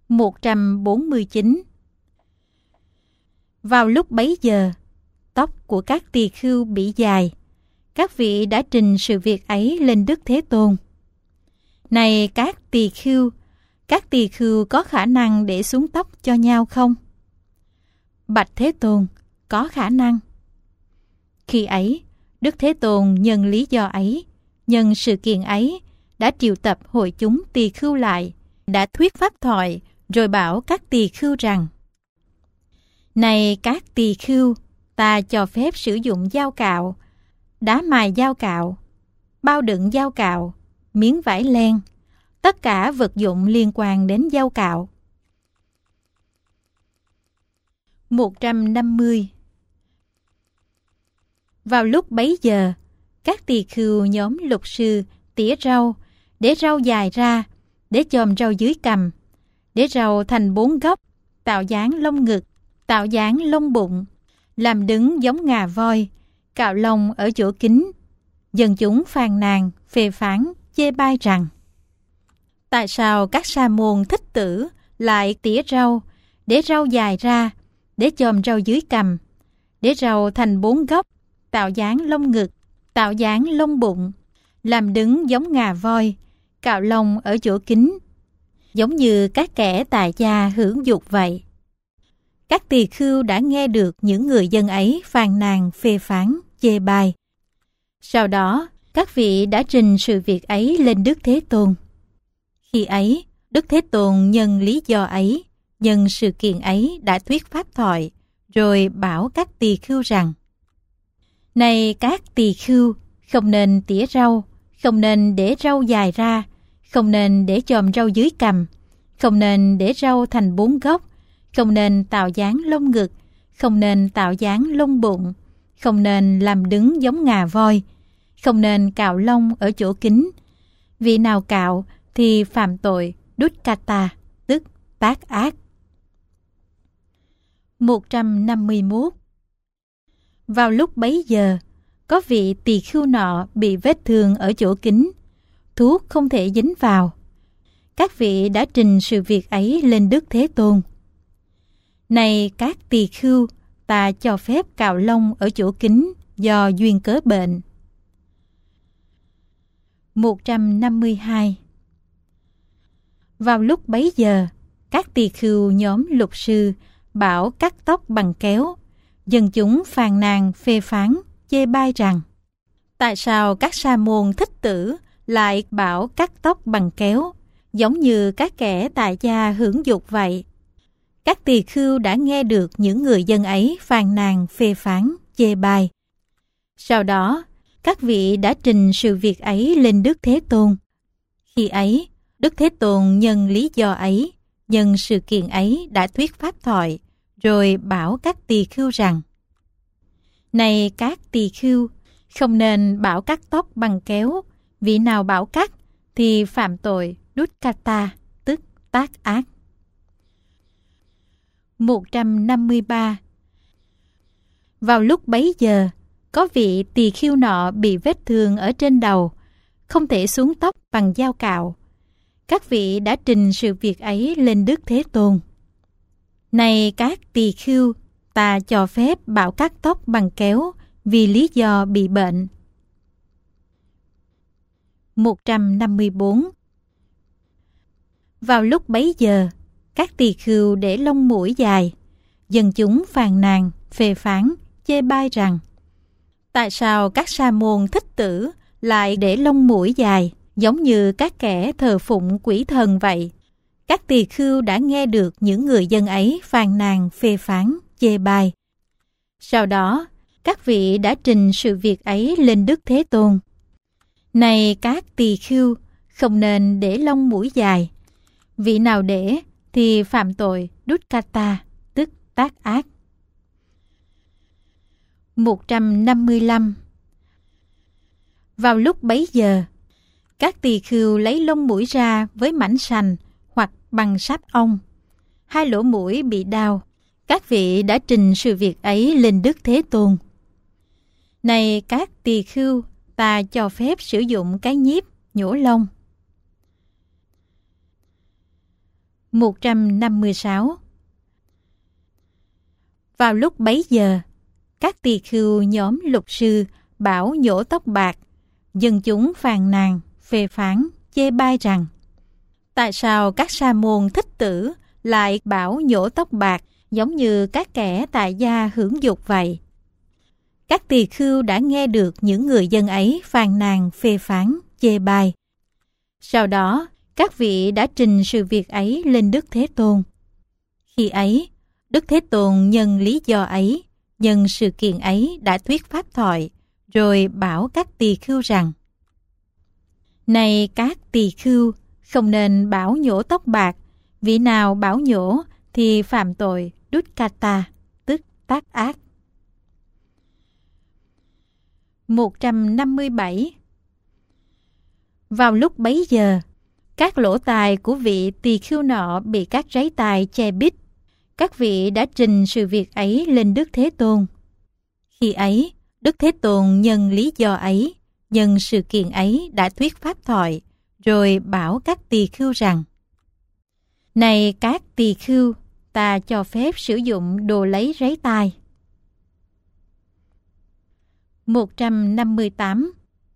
149. Vào lúc bấy giờ, tóc của các tỳ khưu bị dài. Các vị đã trình sự việc ấy lên Đức Thế Tôn. Này các tỳ khưu có khả năng để xuống tóc cho nhau không? Bạch Thế Tôn, có khả năng. Khi ấy, Đức Thế Tôn nhân lý do ấy, nhân sự kiện ấy, đã triệu tập hội chúng tỳ khưu lại, đã thuyết pháp thoại, rồi bảo các tỳ khưu rằng: Này các tỳ khưu, ta cho phép sử dụng dao cạo, đá mài dao cạo, bao đựng dao cạo, miếng vải len, tất cả vật dụng liên quan đến dao cạo. 150. Vào lúc bấy giờ, các tỳ khưu nhóm lục sư tỉa rau, để rau dài ra, để chòm rau dưới cằm, để rau thành 4 góc, tạo dáng lông ngực, tạo dáng lông bụng, làm đứng giống ngà voi, cạo lông ở chỗ kín. Dân chúng phàn nàn, phê phán, chê bai rằng: Tại sao các sa môn thích tử lại tỉa rau, để rau dài ra, để chòm rau dưới cằm, để rau thành 4 góc, tạo dáng lông ngực, tạo dáng lông bụng, làm đứng giống ngà voi, cạo lông ở chỗ kín, giống như các kẻ tại gia hưởng dục vậy. Các tỳ khưu đã nghe được những người dân ấy phàn nàn, phê phán, chê bai. Sau đó, các vị đã trình sự việc ấy lên Đức Thế Tôn. Khi ấy, Đức Thế Tôn nhân lý do ấy, nhân sự kiện ấy đã thuyết pháp thoại, rồi bảo các tỳ khưu rằng: Này các tỳ khưu, không nên tỉa rau, không nên để rau dài ra, không nên để chòm rau dưới cằm, không nên để rau thành 4 góc, không nên tạo dáng lông ngực, không nên tạo dáng lông bụng, không nên làm đứng giống ngà voi, không nên cạo lông ở chỗ kín. Vị nào cạo thì phạm tội Dukkata, tức tác ác. 151. Vào lúc bấy giờ, có vị tỳ khưu nọ bị vết thương ở chỗ kín, thuốc không thể dính vào. Các vị đã trình sự việc ấy lên Đức Thế Tôn. Này các tỳ khưu, ta cho phép cạo lông ở chỗ kín do duyên cớ bệnh. 152. Vào lúc bấy giờ, các tỳ khưu nhóm lục sư bảo cắt tóc bằng kéo. Dân chúng phàn nàn, phê phán, chê bai rằng: Tại sao các sa môn thích tử lại bảo cắt tóc bằng kéo, giống như các kẻ tại gia hưởng dục vậy? Các tỳ khưu đã nghe được những người dân ấy phàn nàn, phê phán, chê bai. Sau đó, các vị đã trình sự việc ấy lên Đức Thế Tôn. Khi ấy, Đức Thế Tôn nhân lý do ấy, nhân sự kiện ấy đã thuyết pháp thoại, rồi bảo các tỳ khưu rằng: Này các tỳ khưu, không nên bảo cắt tóc bằng kéo. Vị nào bảo cắt thì phạm tội Dukkata, tức tác ác. 153. Vào lúc bấy giờ, có vị tỳ khưu nọ bị vết thương ở trên đầu, không thể xuống tóc bằng dao cạo. Các vị đã trình sự việc ấy lên Đức Thế Tôn. Này các tỳ khưu, ta cho phép bảo cắt tóc bằng kéo vì lý do bị bệnh. 154. Vào lúc bấy giờ, các tỳ khưu để lông mũi dài. Dân chúng phàn nàn, phê phán, chê bai rằng: Tại sao các sa môn thích tử lại để lông mũi dài, giống như các kẻ thờ phụng quỷ thần vậy? Các tỳ khưu đã nghe được những người dân ấy phàn nàn, phê phán, chê bai. Sau đó, các vị đã trình sự việc ấy lên Đức Thế Tôn. Này các tỳ khưu, không nên để lông mũi dài. Vị nào để thì phạm tội Dukkata, tức tác ác. 155. Vào lúc bấy giờ, các tỳ khưu lấy lông mũi ra với mảnh sành hoặc bằng sáp ong. 2 lỗ mũi bị đau. Các vị đã trình sự việc ấy lên Đức Thế Tôn. Này các tỳ khưu, ta cho phép sử dụng cái nhíp nhổ lông. 156. Vào lúc bấy giờ, các tỳ khưu nhóm lục sư bảo nhổ tóc bạc, dân chúng phàn nàn, phê phán, chê bai rằng: tại sao các sa môn thích tử lại bảo nhổ tóc bạc giống như các kẻ tại gia hưởng dục vậy? Các tỳ khưu đã nghe được những người dân ấy phàn nàn, phê phán, chê bai. Sau đó, các vị đã trình sự việc ấy lên Đức Thế Tôn. Khi ấy, Đức Thế Tôn nhân lý do ấy, nhân sự kiện ấy đã thuyết pháp thoại, rồi bảo các tỳ khưu rằng: này các tỳ khưu, không nên bảo nhổ tóc bạc, vị nào bảo nhổ thì phạm tội dukkata, tức tác ác. 157. Vào lúc bấy giờ, các lỗ tai của vị tỳ khưu nọ bị các ráy tai che bít. Các vị đã trình sự việc ấy lên Đức Thế Tôn. Khi ấy, Đức Thế Tôn nhân lý do ấy, nhân sự kiện ấy đã thuyết pháp thoại, rồi bảo các tỳ khưu rằng: này các tỳ khưu, ta cho phép sử dụng đồ lấy ráy tai. 158.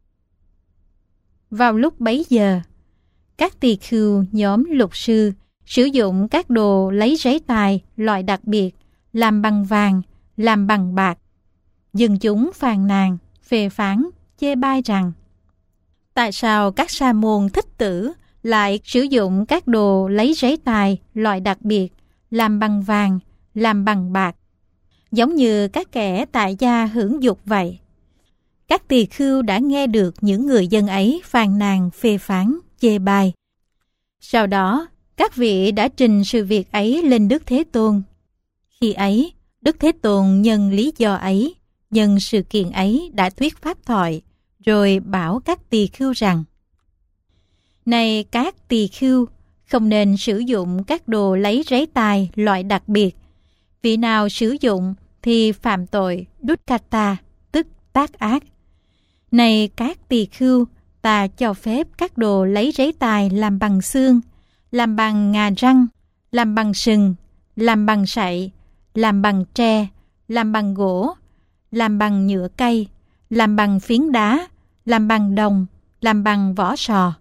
Vào lúc bấy giờ, các tỳ khưu nhóm lục sư sử dụng các đồ lấy ráy tai loại đặc biệt, làm bằng vàng, làm bằng bạc. Dân chúng phàn nàn, phê phán, chê bai rằng: tại sao các sa môn thích tử lại sử dụng các đồ lấy ráy tai loại đặc biệt, làm bằng vàng, làm bằng bạc, giống như các kẻ tại gia hưởng dục vậy? Các tỳ khưu đã nghe được những người dân ấy phàn nàn, phê phán, chê bai. Sau đó, các vị đã trình sự việc ấy lên Đức Thế Tôn. Khi ấy, Đức Thế Tôn nhân lý do ấy, nhân sự kiện ấy đã thuyết pháp thoại, rồi bảo các tỳ khưu rằng: này các tỳ khưu, không nên sử dụng các đồ lấy ráy tai loại đặc biệt. Vị nào sử dụng thì phạm tội dukkata, tức tác ác. Này các tỳ khưu, ta cho phép các đồ lấy ráy tai làm bằng xương, làm bằng ngà răng, làm bằng sừng, làm bằng sậy, làm bằng tre, làm bằng gỗ, làm bằng nhựa cây, làm bằng phiến đá, làm bằng đồng, làm bằng vỏ sò.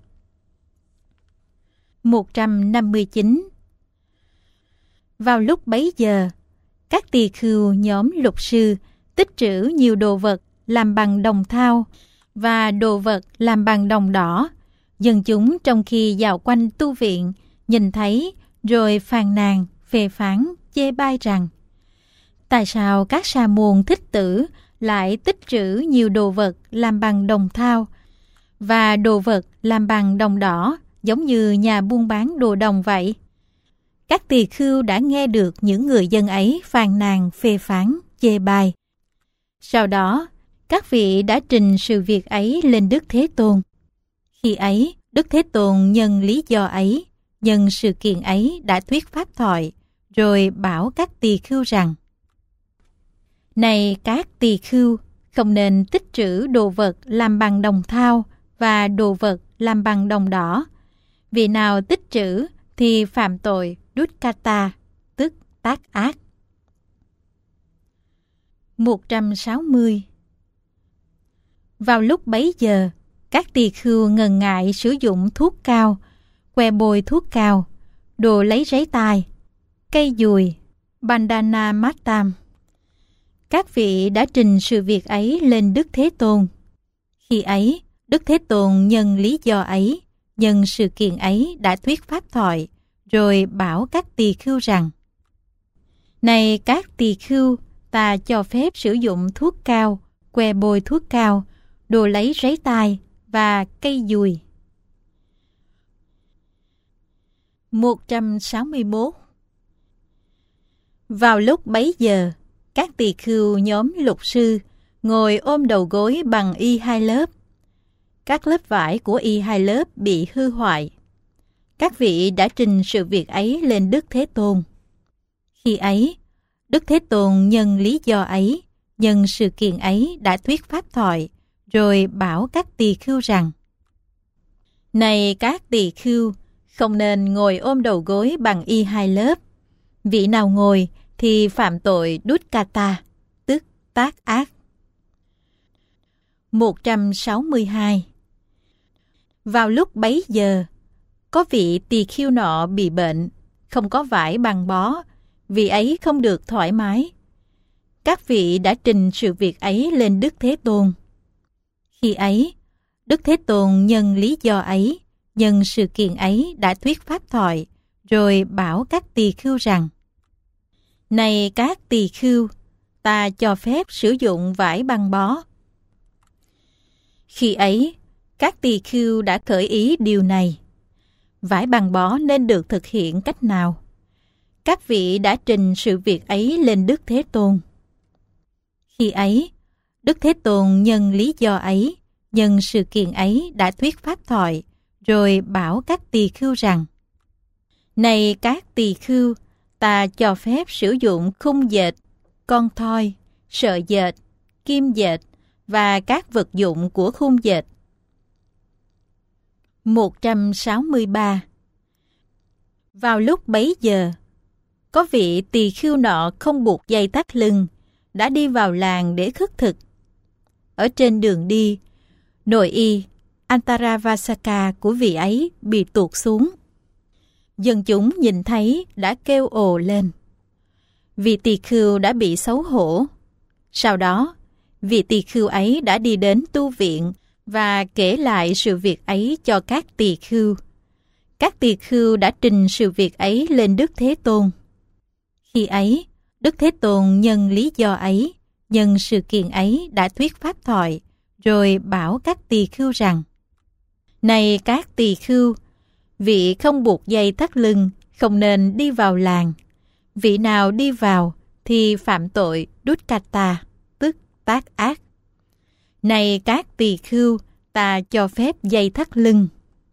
159. Vào lúc bấy giờ, các tỳ khưu nhóm lục sư tích trữ nhiều đồ vật làm bằng đồng thau và đồ vật làm bằng đồng đỏ. Dân chúng trong khi dạo quanh tu viện nhìn thấy, rồi phàn nàn, phê phán, chê bai rằng: tại sao các sa môn thích tử lại tích trữ nhiều đồ vật làm bằng đồng thau và đồ vật làm bằng đồng đỏ, giống như nhà buôn bán đồ đồng vậy? Các tỳ khưu đã nghe được những người dân ấy phàn nàn, phê phán, chê bai. Sau đó, các vị đã trình sự việc ấy lên Đức Thế Tôn. Khi ấy, Đức Thế Tôn nhân lý do ấy, nhân sự kiện ấy đã thuyết pháp thoại, rồi bảo các tỳ khưu rằng: này các tỳ khưu, không nên tích trữ đồ vật làm bằng đồng thau và đồ vật làm bằng đồng đỏ. Vì nào tích trữ thì phạm tội dukkata, tức tác ác. 160. Vào lúc bấy giờ, các tỳ khưu ngần ngại sử dụng thuốc cao, que bôi thuốc cao, đồ lấy ráy tai, cây dùi, bandana mattam. Các vị đã trình sự việc ấy lên Đức Thế Tôn. Khi ấy, Đức Thế Tôn nhân lý do ấy, nhân sự kiện ấy đã thuyết pháp thoại, rồi bảo các tỳ khưu rằng: này các tỳ khưu, ta cho phép sử dụng thuốc cao, que bôi thuốc cao, đồ lấy ráy tai và cây dùi. 161. Vào lúc bấy giờ, các tỳ khưu nhóm lục sư ngồi ôm đầu gối bằng y hai lớp. Các lớp vải của y hai lớp bị hư hoại. Các vị đã trình sự việc ấy lên Đức Thế Tôn. Khi ấy, Đức Thế Tôn nhân lý do ấy, nhân sự kiện ấy đã thuyết pháp thoại, rồi bảo các tỳ khưu rằng: này các tỳ khưu, không nên ngồi ôm đầu gối bằng y hai lớp. Vị nào ngồi thì phạm tội dukkata, tức tác ác. 162. Vào lúc bấy giờ, có vị tỳ khưu nọ bị bệnh, không có vải băng bó, vị ấy không được thoải mái. Các vị đã trình sự việc ấy lên Đức Thế Tôn. Khi ấy, Đức Thế Tôn nhân lý do ấy, nhân sự kiện ấy đã thuyết pháp thoại, rồi bảo các tỳ khưu rằng: Này các tỳ khưu, ta cho phép sử dụng vải băng bó. Khi ấy, các tỳ khưu đã khởi ý điều này. Vải băng bó nên được thực hiện cách nào? Các vị đã trình sự việc ấy lên Đức Thế Tôn. Khi ấy, Đức Thế Tôn nhân lý do ấy, nhân sự kiện ấy đã thuyết pháp thoại, rồi bảo các tỳ khưu rằng: Này các tỳ khưu, ta cho phép sử dụng khung dệt, con thoi, sợi dệt, kim dệt và các vật dụng của khung dệt. 163. Vào lúc bấy giờ, có vị tỳ khưu nọ không buộc dây thắt lưng, đã đi vào làng để khất thực. Ở trên đường đi, nội y Antaravasaka của vị ấy bị tuột xuống. Dân chúng nhìn thấy đã kêu ồ lên. Vị tỳ khưu đã bị xấu hổ. Sau đó, vị tỳ khưu ấy đã đi đến tu viện và kể lại sự việc ấy cho các tỳ khưu. Các tỳ khưu đã trình sự việc ấy lên Đức Thế Tôn. Khi ấy, Đức Thế Tôn nhân lý do ấy, nhân sự kiện ấy đã thuyết pháp thoại, rồi bảo các tỳ khưu rằng: Này các tỳ khưu, vị không buộc dây thắt lưng không nên đi vào làng. Vị nào đi vào thì phạm tội dukkata, tức tác ác. Này các tỳ khưu, ta cho phép dây thắt lưng.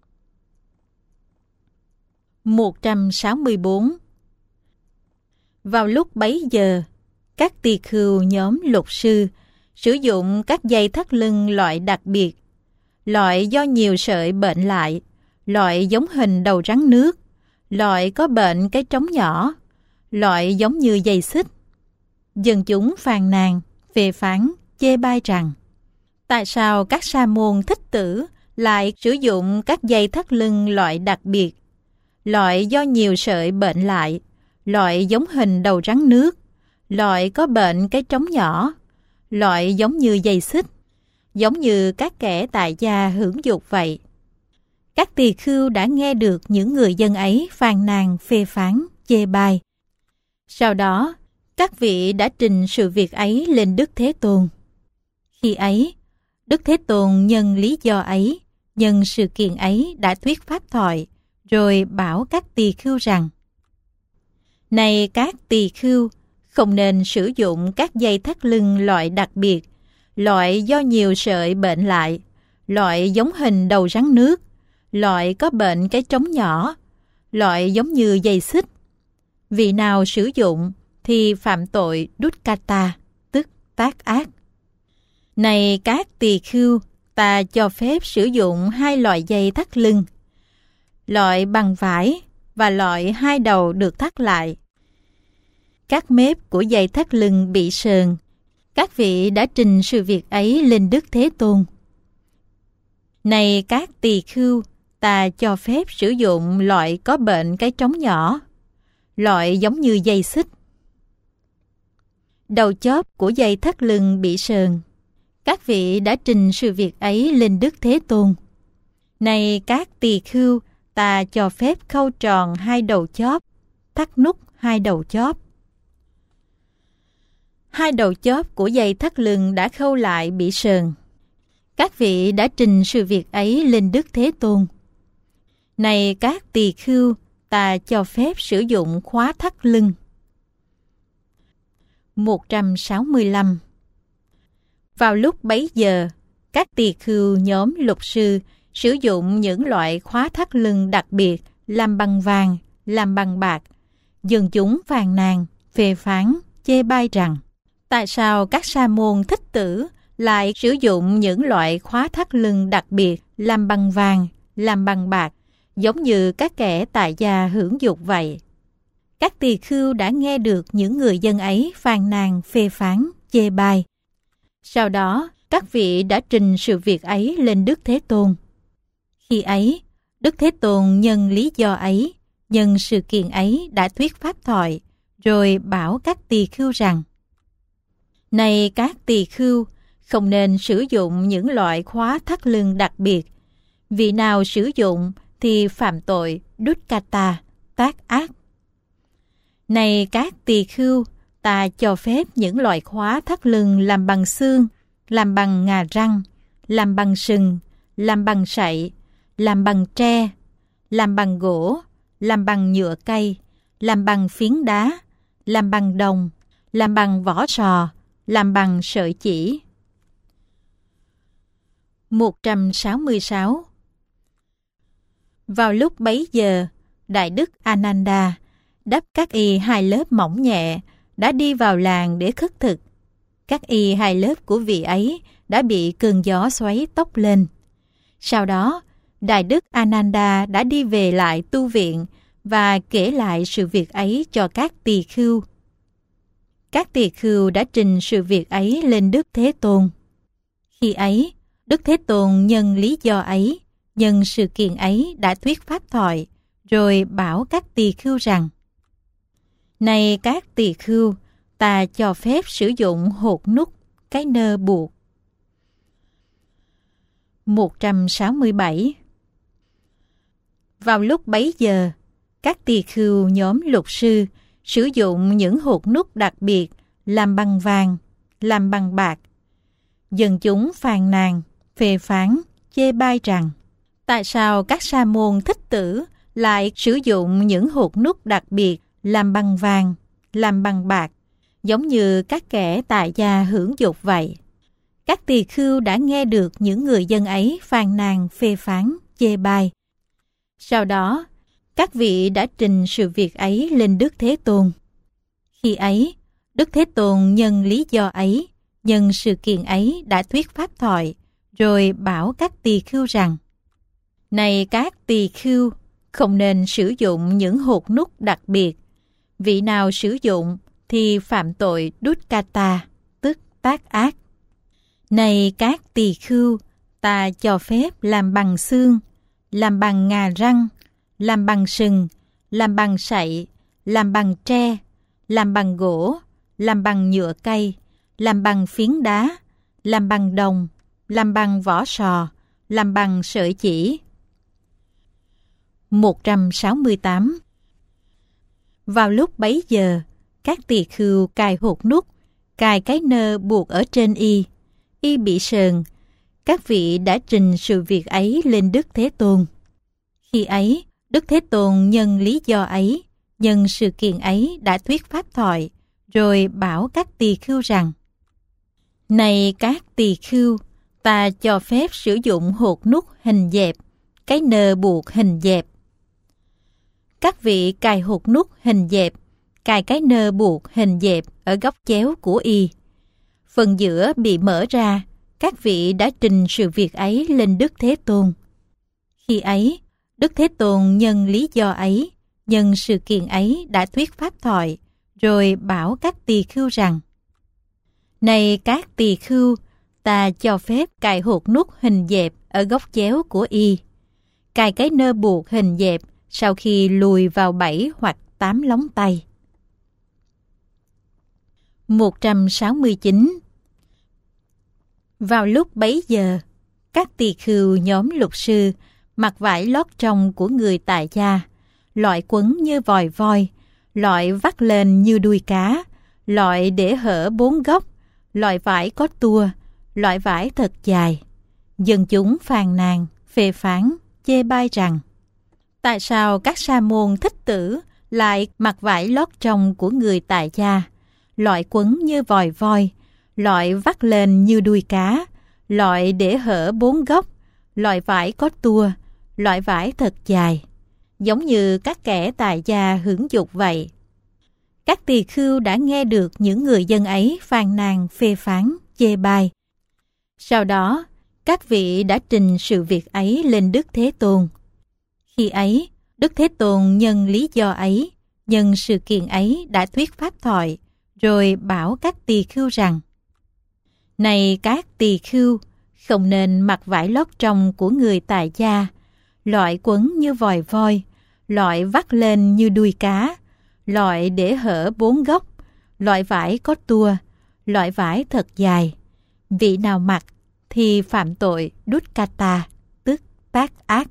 164. Vào lúc bấy giờ, các tỳ khưu nhóm lục sư sử dụng các dây thắt lưng loại đặc biệt, loại do nhiều sợi bệnh lại, loại giống hình đầu rắn nước, loại có bệnh cái trống nhỏ, loại giống như dây xích. Dân chúng phàn nàn, phê phán, chê bai rằng: Tại sao các sa môn thích tử lại sử dụng các dây thắt lưng loại đặc biệt, loại do nhiều sợi bệnh lại, loại giống hình đầu rắn nước, loại có bệnh cái trống nhỏ, loại giống như dây xích, giống như các kẻ tại gia hưởng dục vậy. Các tỳ khưu đã nghe được những người dân ấy phàn nàn, phê phán, chê bai. Sau đó, các vị đã trình sự việc ấy lên Đức Thế Tôn. Khi ấy, Đức Thế Tôn nhân lý do ấy, nhân sự kiện ấy đã thuyết pháp thoại, rồi bảo các tỳ khưu rằng: Này các tỳ khưu, không nên sử dụng các dây thắt lưng loại đặc biệt, loại do nhiều sợi bệnh lại, loại giống hình đầu rắn nước, loại có bệnh cái trống nhỏ, loại giống như dây xích. Vị nào sử dụng thì phạm tội dukkata, tức tác ác. Này các tỳ khưu, ta cho phép sử dụng hai loại dây thắt lưng, loại bằng vải và loại hai đầu được thắt lại. Các mép của dây thắt lưng bị sờn. Các vị đã trình sự việc ấy lên Đức Thế Tôn. Này các tỳ khưu, ta cho phép sử dụng loại có bệnh cái trống nhỏ, loại giống như dây xích. Đầu chóp của dây thắt lưng bị sờn. Các vị đã trình sự việc ấy lên Đức Thế Tôn. Này các tỳ khưu, ta cho phép khâu tròn hai đầu chóp, thắt nút hai đầu chóp. Hai đầu chóp của dây thắt lưng đã khâu lại bị sờn. Các vị đã trình sự việc ấy lên Đức Thế Tôn. Này các tỳ khưu, ta cho phép sử dụng khóa thắt lưng. 165. Vào lúc bấy giờ, các tỳ khưu nhóm lục sư sử dụng những loại khóa thắt lưng đặc biệt làm bằng vàng, làm bằng bạc. Dân chúng phàn nàn, phê phán, chê bai rằng: Tại sao các sa môn thích tử lại sử dụng những loại khóa thắt lưng đặc biệt làm bằng vàng, làm bằng bạc, giống như các kẻ tại gia hưởng dục vậy. Các tỳ khưu đã nghe được những người dân ấy phàn nàn, phê phán, chê bai. Sau đó, các vị đã trình sự việc ấy lên Đức Thế Tôn. Khi ấy, Đức Thế Tôn nhân lý do ấy, nhân sự kiện ấy đã thuyết pháp thoại, rồi bảo các tỳ khưu rằng: Này các tỳ khưu, không nên sử dụng những loại khóa thắt lưng đặc biệt. Vị nào sử dụng thì phạm tội dukkata, tác ác. Này các tỳ khưu, ta cho phép những loại khóa thắt lưng làm bằng xương, làm bằng ngà răng, làm bằng sừng, làm bằng sậy, làm bằng tre, làm bằng gỗ, làm bằng nhựa cây, làm bằng phiến đá, làm bằng đồng, làm bằng vỏ sò, làm bằng sợi chỉ. 166. Vào lúc bấy giờ, Đại Đức Ananda đắp các y 2 lớp mỏng nhẹ, đã đi vào làng để khất thực. Các y 2 lớp của vị ấy đã bị cơn gió xoáy tốc lên. Sau đó, Đại Đức Ananda đã đi về lại tu viện và kể lại sự việc ấy cho các tỳ khưu. Các tỳ khưu đã trình sự việc ấy lên Đức Thế Tôn. Khi ấy, Đức Thế Tôn nhân lý do ấy, nhân sự kiện ấy đã thuyết pháp thoại, rồi bảo các tỳ khưu rằng: Này các tỳ khưu, ta cho phép sử dụng hột nút, cái nơ buộc. 167. Vào lúc bấy giờ, các tỳ khưu nhóm lục sư sử dụng những hột nút đặc biệt làm bằng vàng, làm bằng bạc. Dân chúng phàn nàn, phê phán, chê bai rằng: Tại sao các sa môn thích tử lại sử dụng những hột nút đặc biệt làm bằng vàng, làm bằng bạc, giống như các kẻ tại gia hưởng dục vậy? Các tỳ khưu đã nghe được những người dân ấy phàn nàn, phê phán, chê bai. Sau đó, các vị đã trình sự việc ấy lên Đức Thế Tôn. Khi ấy, Đức Thế Tôn nhân lý do ấy, nhân sự kiện ấy đã thuyết pháp thoại, rồi bảo các tỳ khưu rằng: Này các tỳ khưu, không nên sử dụng những hột nút đặc biệt. Vị nào sử dụng thì phạm tội dukkata, tức tác ác. Này các tỳ khưu, ta cho phép làm bằng xương, làm bằng ngà răng, làm bằng sừng, làm bằng sậy, làm bằng tre, làm bằng gỗ, làm bằng nhựa cây, làm bằng phiến đá, làm bằng đồng, làm bằng vỏ sò, làm bằng sợi chỉ. 168. Vào lúc bấy giờ, các tỳ khưu cài hột nút, cài cái nơ buộc ở trên y. Y bị sờn. Các vị đã trình sự việc ấy lên Đức Thế Tôn. Khi ấy, Đức Thế Tôn nhân lý do ấy, nhân sự kiện ấy đã thuyết pháp thoại, rồi bảo các tỳ khưu rằng: Này các tỳ khưu, ta cho phép sử dụng hột nút hình dẹp, cái nơ buộc hình dẹp. Các vị cài hột nút hình dẹp, cài cái nơ buộc hình dẹp ở góc chéo của y. Phần giữa bị mở ra, các vị đã trình sự việc ấy lên Đức Thế Tôn. Khi ấy, Đức Thế Tôn nhân lý do ấy, nhân sự kiện ấy đã thuyết pháp thoại, rồi bảo các tỳ khưu rằng: Này các tỳ khưu, ta cho phép cài hột nút hình dẹp ở góc chéo của y. Cài cái nơ buộc hình dẹp sau khi lùi vào 7 hoặc 8 lóng tay. 169. Vào lúc bấy giờ, các tỳ khưu nhóm lục sư mặc vải lót trong của người tại gia, loại quấn như vòi voi, loại vắt lên như đuôi cá, loại để hở 4 góc, loại vải có tua, loại vải thật dài. Dân chúng phàn nàn, phê phán, chê bai rằng: Tại sao các sa môn thích tử lại mặc vải lót trong của người tại gia, loại quấn như vòi voi, loại vắt lên như đuôi cá, loại để hở 4 góc, loại vải có tua, loại vải thật dài, giống như các kẻ tại gia hưởng dục vậy? Các tỳ khưu đã nghe được những người dân ấy phàn nàn, phê phán, chê bai. Sau đó, các vị đã trình sự việc ấy lên Đức Thế Tôn. Khi ấy, Đức Thế Tôn nhân lý do ấy, nhân sự kiện ấy đã thuyết pháp thoại, rồi bảo các tỳ khưu rằng: Này các tỳ khưu, không nên mặc vải lót trong của người tại gia, loại quấn như vòi voi, loại vắt lên như đuôi cá, loại để hở 4 góc, loại vải có tua, loại vải thật dài. Vị nào mặc thì phạm tội Dukkata, tức tác ác.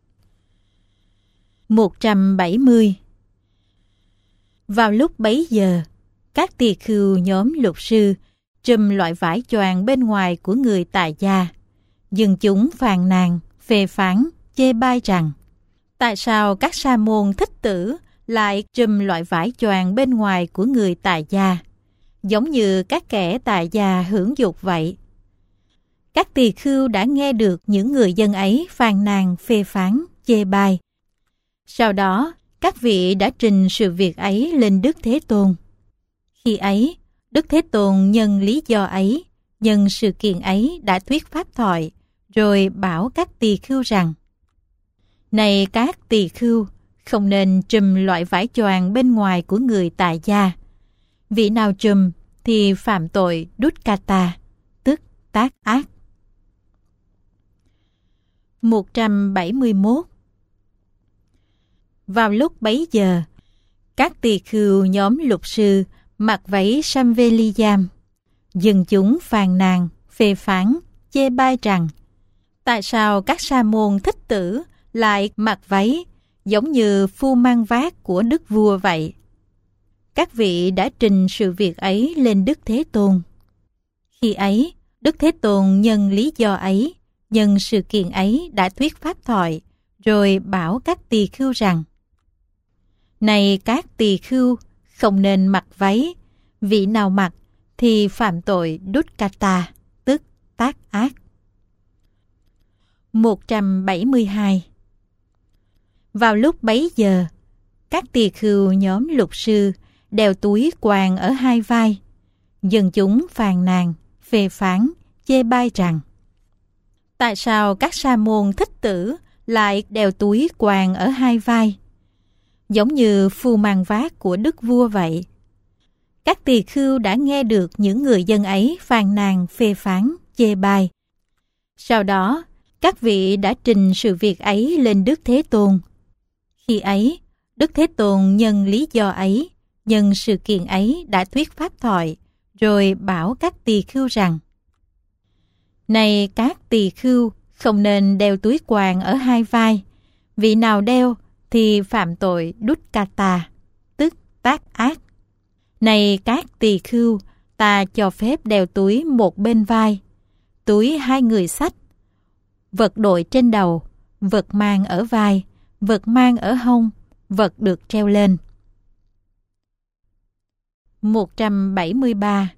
170. Vào lúc bấy giờ, các tỳ khưu nhóm luật sư trùm loại vải choàng bên ngoài của người tại gia. Dân chúng phàn nàn, phê phán, chê bai rằng: tại sao các sa môn thích tử lại trùm loại vải choàng bên ngoài của người tại gia, giống như các kẻ tại gia hưởng dục vậy? Các tỳ khưu đã nghe được những người dân ấy phàn nàn, phê phán, chê bai. Sau đó, các vị đã trình sự việc ấy lên Đức Thế Tôn. Khi ấy, Đức Thế Tôn nhân lý do ấy, nhân sự kiện ấy đã thuyết pháp thoại, rồi bảo các tỳ khưu rằng: Này các tỳ khưu, không nên trùm loại vải choàng bên ngoài của người tại gia. Vị nào trùm thì phạm tội Dukkata, tức tác ác. 171. Vào lúc bấy giờ, các tỳ khưu nhóm luật sư mặc váy Samveliyam. Dân chúng phàn nàn, phê phán, chê bai rằng: tại sao các sa môn thích tử lại mặc váy giống như phu mang vác của đức vua vậy? Các vị đã trình sự việc ấy lên Đức Thế Tôn. Khi ấy, Đức Thế Tôn nhân lý do ấy, nhân sự kiện ấy đã thuyết pháp thoại, rồi bảo các tỳ khưu rằng: Này các tỳ khưu, không nên mặc váy. Vị nào mặc thì phạm tội Dukkata, tức tác ác. 172. Vào lúc bấy giờ, các tỳ khưu nhóm luật sư đeo túi quàng ở hai vai. Dân chúng phàn nàn, phê phán, chê bai rằng: tại sao các sa môn thích tử lại đeo túi quàng ở hai vai, giống như phu mang vác của đức vua vậy? Các tỳ khưu đã nghe được những người dân ấy phàn nàn, phê phán, chê bai. Sau đó, các vị đã trình sự việc ấy lên Đức Thế Tôn. Khi ấy, Đức Thế Tôn nhân lý do ấy, nhân sự kiện ấy đã thuyết pháp thoại, rồi bảo các tỳ khưu rằng: Này các tỳ khưu, không nên đeo túi quàng ở hai vai. Vị nào đeo thì phạm tội Dukkata, tức tác ác. Này các tỳ khưu, ta cho phép đeo túi một bên vai, túi hai người xách, vật đội trên đầu, vật mang ở vai, vật mang ở hông, vật được treo lên. 173.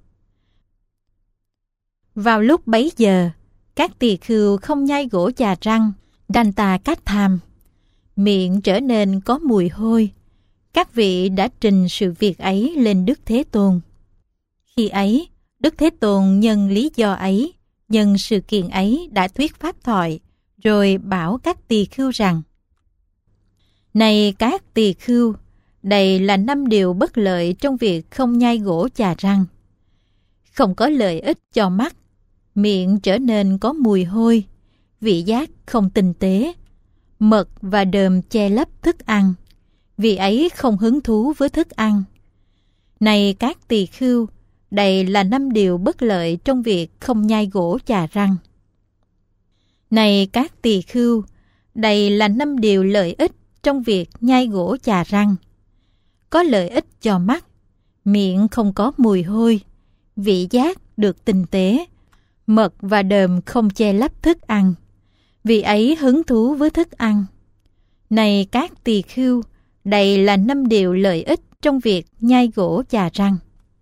Vào lúc bấy giờ, các tỳ khưu không nhai gỗ chà răng, đành tà cách tham, miệng trở nên có mùi hôi. Các vị đã trình sự việc ấy lên Đức Thế Tôn. Khi ấy, Đức Thế Tôn nhân lý do ấy, nhân sự kiện ấy đã thuyết pháp thoại, rồi bảo các tỳ khưu rằng: Này các tỳ khưu, đây là 5 điều bất lợi trong việc không nhai gỗ chà răng. Không có lợi ích cho mắt, miệng trở nên có mùi hôi, vị giác không tinh tế, mật và đờm che lấp thức ăn, vì ấy không hứng thú với thức ăn. Này các tỳ khưu, đây là 5 điều bất lợi trong việc không nhai gỗ chà răng. Này các tỳ khưu, đây là 5 điều lợi ích trong việc nhai gỗ chà răng. Có lợi ích cho mắt, miệng không có mùi hôi, vị giác được tinh tế, mật và đờm không che lấp thức ăn, vì ấy hứng thú với thức ăn. Này các tỳ khưu, đây là 5 điều lợi ích trong việc nhai gỗ chà răng.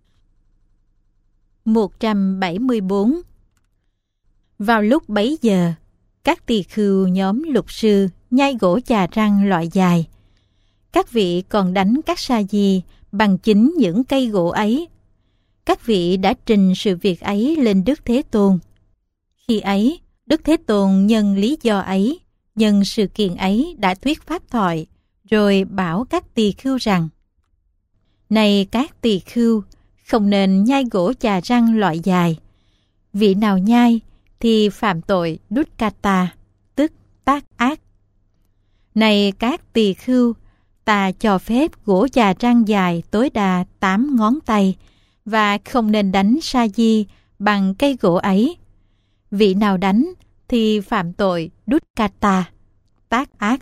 174. Vào lúc bấy giờ, các tỳ khưu nhóm luật sư nhai gỗ chà răng loại dài. Các vị còn đánh các sa di bằng chính những cây gỗ ấy. Các vị đã trình sự việc ấy lên Đức Thế Tôn. Khi ấy, Đức Thế Tôn nhân lý do ấy, nhân sự kiện ấy đã thuyết pháp thoại, rồi bảo các tỳ khưu rằng: Này các tỳ khưu, không nên nhai gỗ chà răng loại dài. Vị nào nhai thì phạm tội dukkata, tức tác ác. Này các tỳ khưu, ta cho phép gỗ chà răng dài tối đa 8 ngón tay, và không nên đánh sa di bằng cây gỗ ấy. Vị nào đánh thì phạm tội dukkata, tác ác.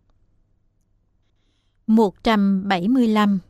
175.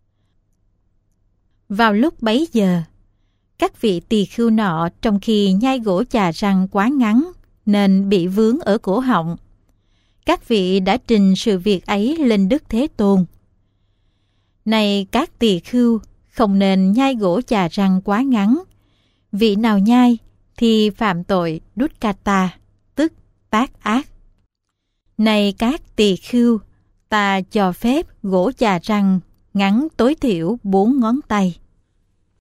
Vào lúc bấy giờ, các vị tỳ khưu nọ trong khi nhai gỗ chà răng quá ngắn nên bị vướng ở cổ họng. Các vị đã trình sự việc ấy lên Đức Thế Tôn. Này các tỳ khưu, không nên nhai gỗ chà răng quá ngắn. Vị nào nhai thì phạm tội dukkata, tức tác ác. Này các tỳ khưu, ta cho phép gỗ chà răng ngắn tối thiểu 4 ngón tay.